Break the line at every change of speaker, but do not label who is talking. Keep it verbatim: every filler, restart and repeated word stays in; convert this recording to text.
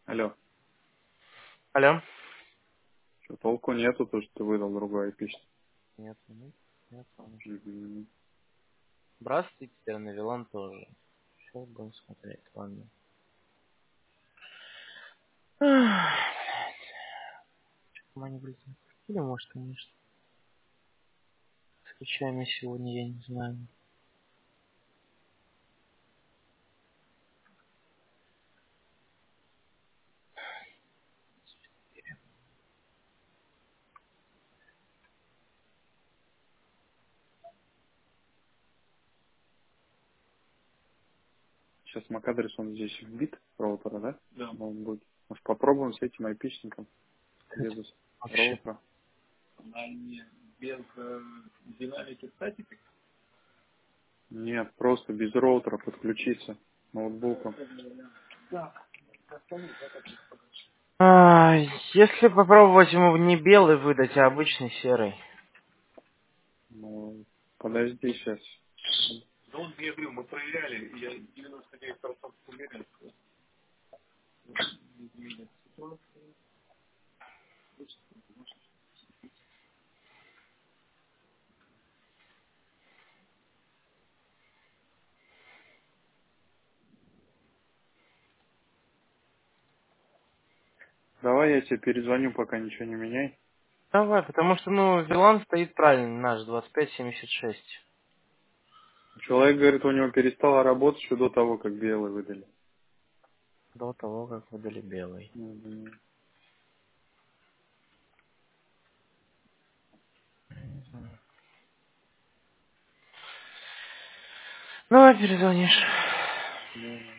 Алло,
Алло.
что толку нету, то, что ты выдал другой айпишник.
Нет, нет, нет, он же.
Мгм.
Здравствуйте, теперь на Вилан тоже. Сейчас будем смотреть, ладно. Ах, мы не блин, или может, конечно. Скачаем сегодня, я не знаю.
Сейчас MAC-адрес, он здесь вбит, роутера, да? Да. Он будет. Может, попробуем с этим айпишником, без
Кстати, вообще.
роутера? Она не без э, динамики статики? Нет, просто без роутера подключиться ноутбуком.
А, если попробовать ему не белый выдать, а обычный серый.
Ну, подожди сейчас. Да он, я говорю, мы проверяли, и я девяносто девять процентов уверен, что не изменится ситуация. Давай я тебе перезвоню, пока ничего не меняй.
Давай, потому что, ну, Вилан стоит правильно, наш, двадцать пять семьдесят шесть.
Человек говорит, у него перестала работать еще до того, как белый выдали.
До того, как выдали белый.
Мгм.
Давай перезвонишь.
Да.